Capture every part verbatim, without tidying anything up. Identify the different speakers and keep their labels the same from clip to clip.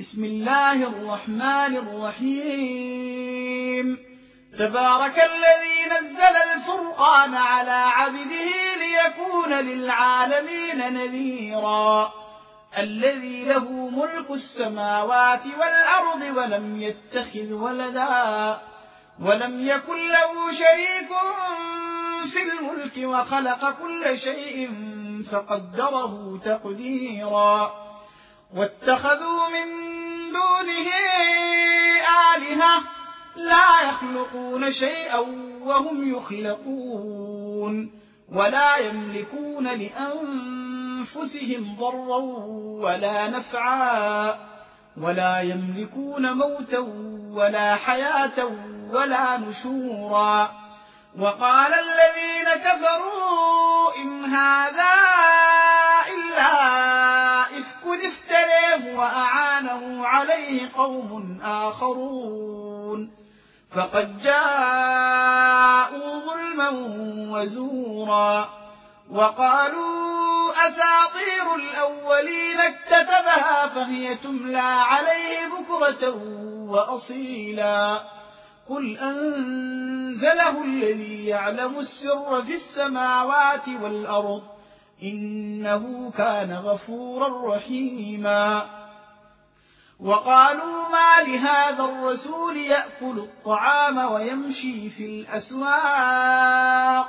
Speaker 1: بسم الله الرحمن الرحيم تبارك الذي نزل الفرقان على عبده ليكون للعالمين نذيرا الذي له ملك السماوات والأرض ولم يتخذ ولدا ولم يكن له شريك في الملك وخلق كل شيء فقدره تقديرا واتخذوا من دونه آلهة لا يخلقون شيئا وهم يخلقون ولا يملكون لأنفسهم ضرا ولا نفعا ولا يملكون موتا ولا حياة ولا نشورا وقال الذين كفروا إن هذا إلا إفك افتريه وأعانه عليه قوم آخرون فقد جاءوا ظلما وزورا وقالوا أساطير الأولين اكتتبها فهي تملى عليه بكرة وأصيلا قل أنزله الذي يعلم السر في السماوات والأرض إنه كان غفورا رحيما وقالوا ما لهذا الرسول يأكل الطعام ويمشي في الأسواق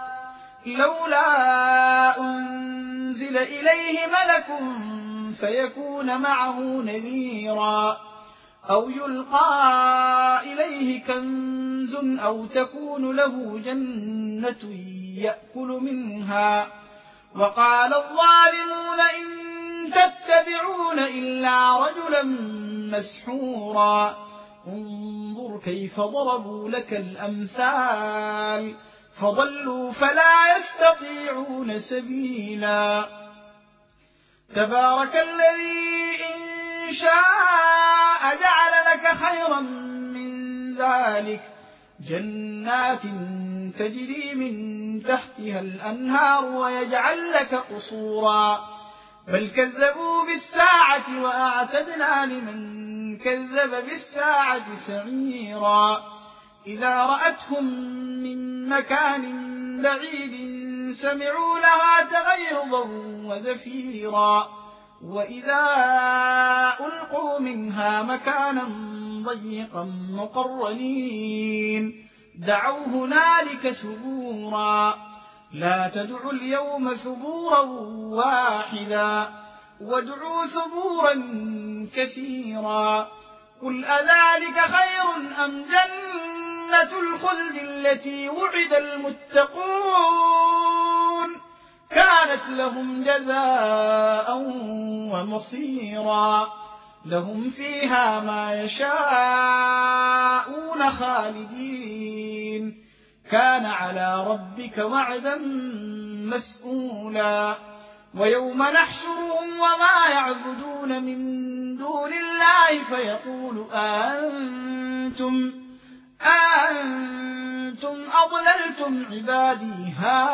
Speaker 1: لولا أنزل إليه ملك فيكون معه نذيرا أو يلقى إليه كنز أو تكون له جنة يأكل منها وقال الظالمون إن تتبعون إلا رجلا مسحورا انظر كيف ضربوا لك الأمثال فضلوا فلا يستطيعون سبيلا تبارك الذي إن شاء جعل لك خيرا من ذلك جنات تجري من تحتها الأنهار ويجعل لك قصورا بل كذبوا بالساعة وأعتدنا لمن كذب بالساعة سعيرا إذا رأتهم من مكان بعيد سمعوا لها تغيظا وزفيرا وإذا ألقوا منها مكانا ضيقا مقرنين دعوا هنالك ثبورا لا تدعوا اليوم ثبورا واحدا وادعوا ثبورا كثيرا قل أذلك خير أم جنة الخلد التي وعد المتقون كانت لهم جزاء ومصيرا لهم فيها ما يشاءون خالدين كان على ربك وعدا مسئولا ويوم نحشرهم وما يعبدون من دون الله فيقول أنتم أنتم أضللتم عبادي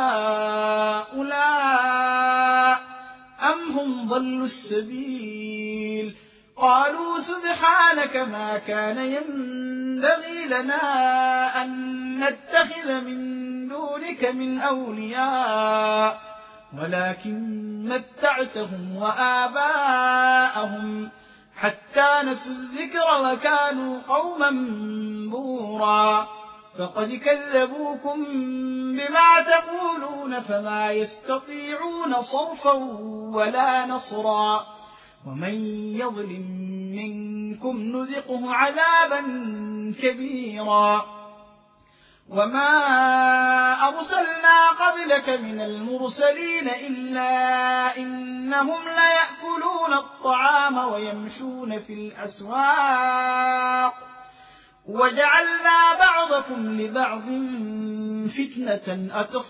Speaker 1: هؤلاء أم هم ضلوا السبيل قالوا سبحانك ما كان ينبغي لنا أن نتخذ من دونك من أولياء ولكن متعتهم وآباءهم حتى نسوا الذكر وكانوا قوما بورا فقد كذبوكم بما تقولون فما يستطيعون صرفا ولا نصرا ومن يظلم منكم نذقه عذابا كبيرا وما أرسلنا قبلك من المرسلين إلا إنهم ليأكلون الطعام ويمشون في الأسواق وجعلنا بعضكم لبعض فتنة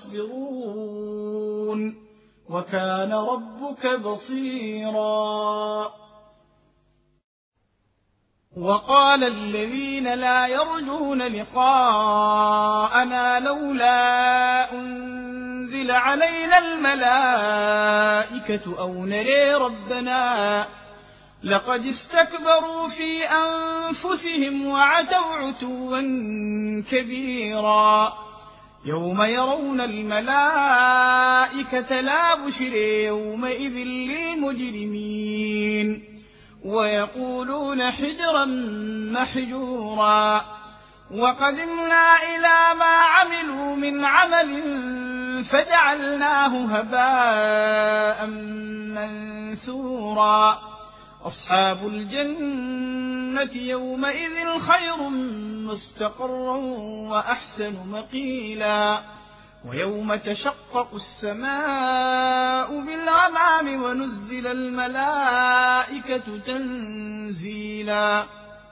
Speaker 1: أتصبرون وكان ربك بصيرا وقال الذين لا يرجون لقاءنا لولا أنزل علينا الملائكة أو نري ربنا لقد استكبروا في أنفسهم وعتوا عتوا كبيرا يوم يرون الملائكة لا بشر يومئذ للمجرمين ويقولون حجرا محجورا وقدمنا إلى ما عملوا من عمل فجعلناه هباء منثورا أصحاب الجنة يومئذ خير مستقرا وأحسن مقيلا ويوم تشقق السماء بالغمام ونزل الملائكة تنزيلا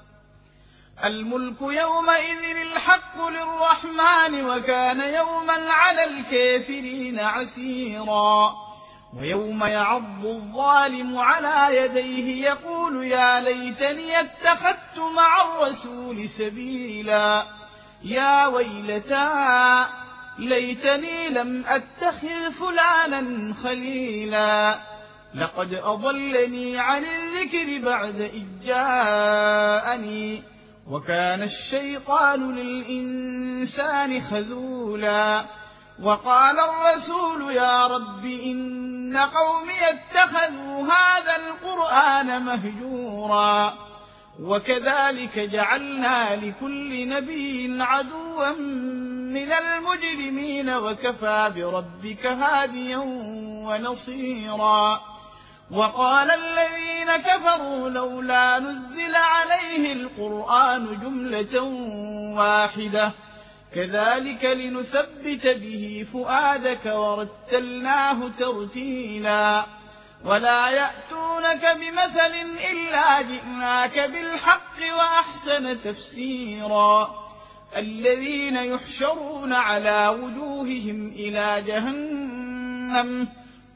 Speaker 1: الملك يومئذ الحق للرحمن وكان يوما على الكافرين عسيرا ويوم يعض الظالم على يديه يقول يا ليتني اتخذت مع الرسول سبيلا يا ويلتى ليتني لم أتخذ فلانا خليلا لقد أضلني عن الذكر بعد إذ جاءني وكان الشيطان للإنسان خذولا وقال الرسول يا رب إن قومي اتخذوا هذا القرآن مهجورا وكذلك جعلنا لكل نبي عدوا من المجرمين وكفى بربك هاديا ونصيرا وقال الذين كفروا لولا نزل عليه القرآن جملة واحدة كذلك لنثبت به فؤادك ورتلناه ترتيلا ولا يأتونك بمثل إلا جئناك بالحق وأحسن تفسيرا الذين يحشرون على وجوههم إلى جهنم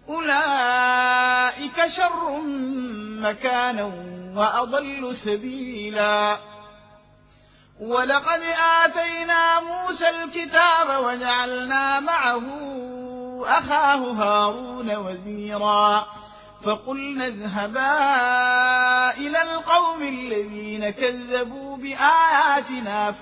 Speaker 1: أولئك شر مكانا وأضل سبيلا ولقد آتينا موسى الكتاب وجعلنا معه أخاه هارون وزيرا فقلنا اذهبا إلى القوم الذين كذبوا بآياتنا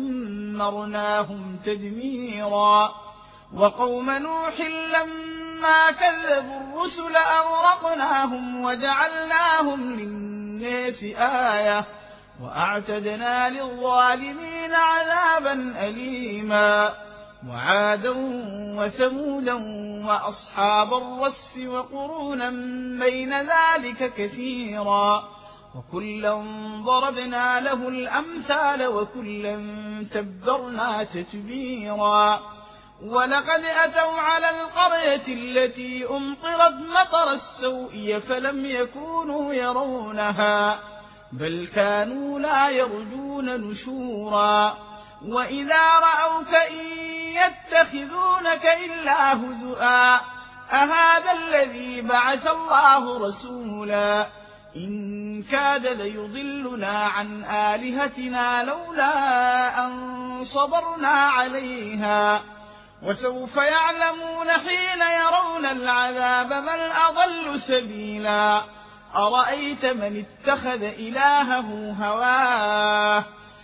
Speaker 1: فدمرناهم تدميرا وقوم نوح لما كذبوا الرسل أغرقناهم وجعلناهم للناس آية وأعتدنا للظالمين عذابا أليما وعادا وثمودا وأصحاب الرس وقرونا بين ذلك كثيرا وكلا ضربنا له الأمثال وكلا تبرنا تتبيرا ولقد أتوا على القرية التي أمطرت مطر السوء فلم يكونوا يرونها بل كانوا لا يرجون نشورا وإذا رأوك إن يتخذونك إلا هزؤا أهذا الذي بعث الله رسولا إن كاد ليضلنا عن آلهتنا لولا أن صبرنا عليها وسوف يعلمون حين يرون العذاب من أضل سبيلا أرأيت من اتخذ إلهه هواه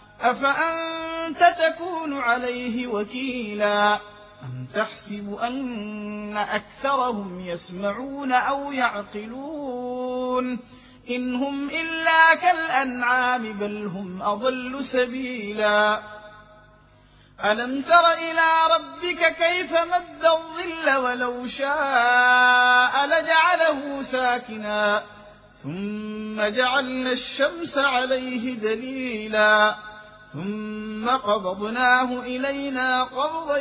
Speaker 1: أفأنت تكون عليه وكيلا أم تحسب أن أكثرهم يسمعون أو يعقلون إن هم إلا كالأنعام بل هم أضل سبيلا ألم تر إلى ربك كيف مد الظل ولو شاء لجعله ساكنا ثم جعلنا الشمس عليه دليلا ثم قبضناه إلينا قبضا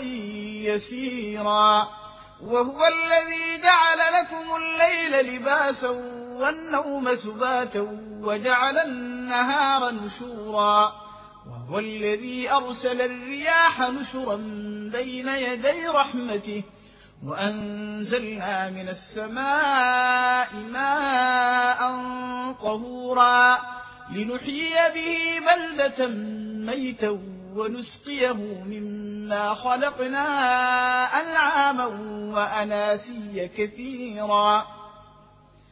Speaker 1: يسيرا وهو الذي جعل لكم الليل لباسا والنوم سباتا وجعل النهار نشورا وهو الذي أرسل الرياح نشرا بين يدي رحمته وأنزلنا من السماء ماء طهورا لنحيي به بلدة ميتا ونسقيه مما خلقنا أنعاما وأناسيا كثيرا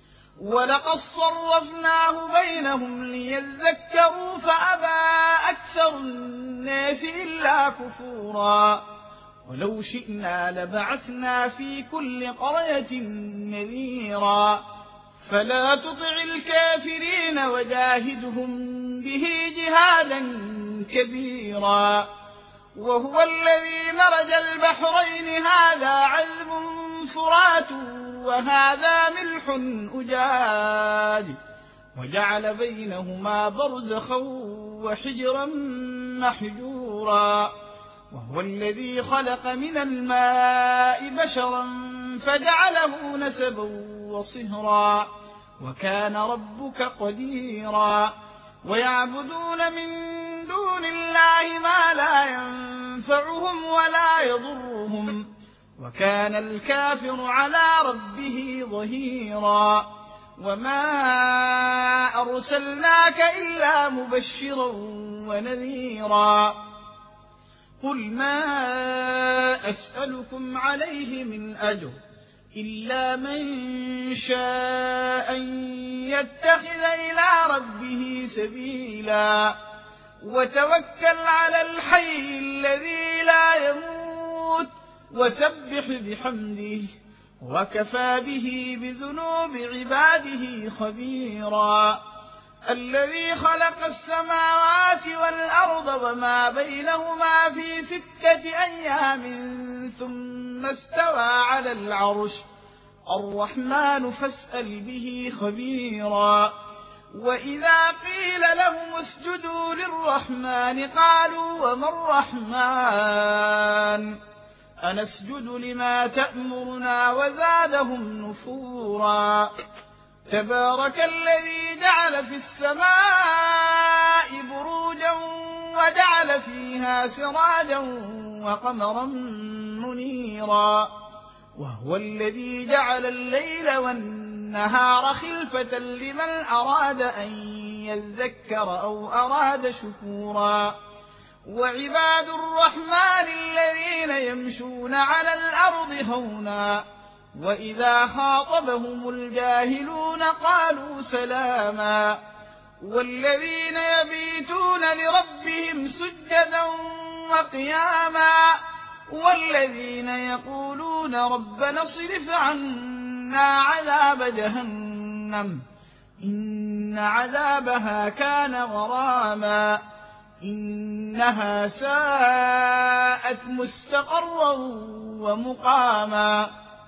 Speaker 1: ولقد صرفناه بينهم ليذكروا فأبى أكثر الناس إلا كفورا ولو شئنا لبعثنا في كل قرية نذيرا فلا تطع الكافرين وجاهدهم به جهادا كبيرا وهو الذي مرج البحرين هذا عذب فرات وهذا ملح أجاج وجعل بينهما برزخا وحجرا محجورا وهو الذي خلق من الماء بشرا فجعله نسبا وصهرا وكان ربك قديرا ويعبدون من دون الله ما لا ينفعهم ولا يضرهم وكان الكافر على ربه ظهيرا وما أرسلناك إلا مبشرا ونذيرا قل ما أسألكم عليه من أجر إلا من شاء أن يتخذ إلى ربه سبيلا وتوكل على الحي الذي لا يموت وسبح بحمده وكفى به بذنوب عباده خبيرا الذي خلق السماوات والأرض وما بينهما في ستة أيام ثم استوى على العرش الرحمن فاسأل به خبيرا وإذا قيل لهم اسجدوا للرحمن قالوا وما الرحمن أنسجد لما تأمرنا وزادهم نفورا تبارك الذي جعل في السماء بروجا وجعل فيها سراجا وقمرا منيرا وهو الذي جعل الليل والنهار خلفة لمن أراد أن يذكر أو أراد شكورا وعباد الرحمن الذين يمشون على الأرض هونا وإذا خاطبهم الجاهلون قالوا سلاما والذين يبيتون لربهم سجدا وقياما والذين يقولون ربنا اصرف عنا عذاب جهنم إن عذابها كان غراما إنها ساءت مستقرا ومقاما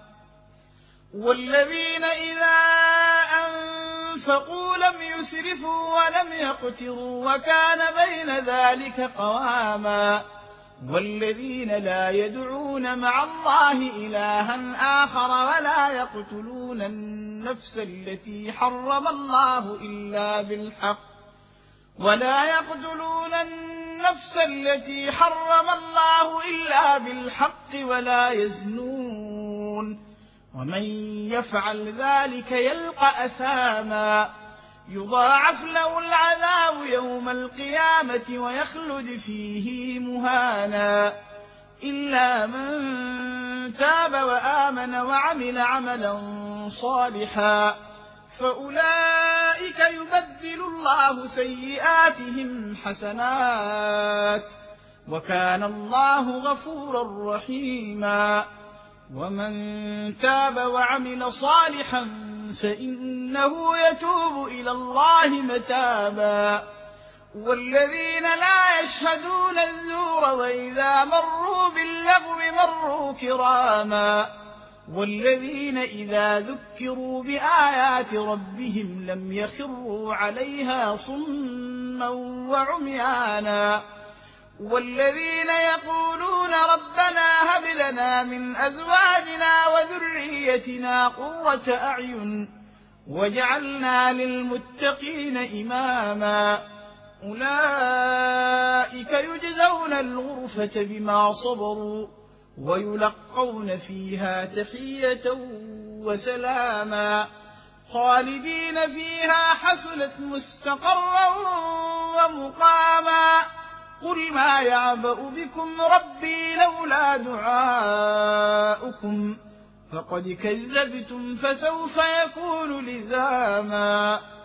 Speaker 1: والذين إذا أنفقوا لم يسرفوا ولم يقتروا وكان بين ذلك قواما والذين لا يدعون مع الله إلها آخر ولا يقتلون النفس التي حرم الله إلا بالحق ولا يقتلون النفس التي حرم الله إلا بالحق ولا يزنون ومن يفعل ذلك يلقى أثاما يضاعف له العذاب يوم القيامة ويخلد فيه مهانا إلا من تاب وآمن وعمل عملا صالحا فأولئك يبدل الله سيئاتهم حسنات وكان الله غفورا رحيما ومن تاب وعمل صالحا فإنه يتوب إلى الله متابا والذين لا يشهدون الزور وإذا مروا باللغو مروا كراما والذين إذا ذكروا بآيات ربهم لم يخروا عليها صما وعميانا والذين يقولون ربنا هب لنا من أزواجنا وذريتنا قرة أعين وجعلنا للمتقين إماما أولئك يجزون الغرفة بما صبروا ويلقون فيها تحية وسلاما خالدين فيها حسنت مستقرا ومقاما قل ما يعبأ بكم ربي لولا دعاؤكم فقد كذبتم فسوف يكون لزاما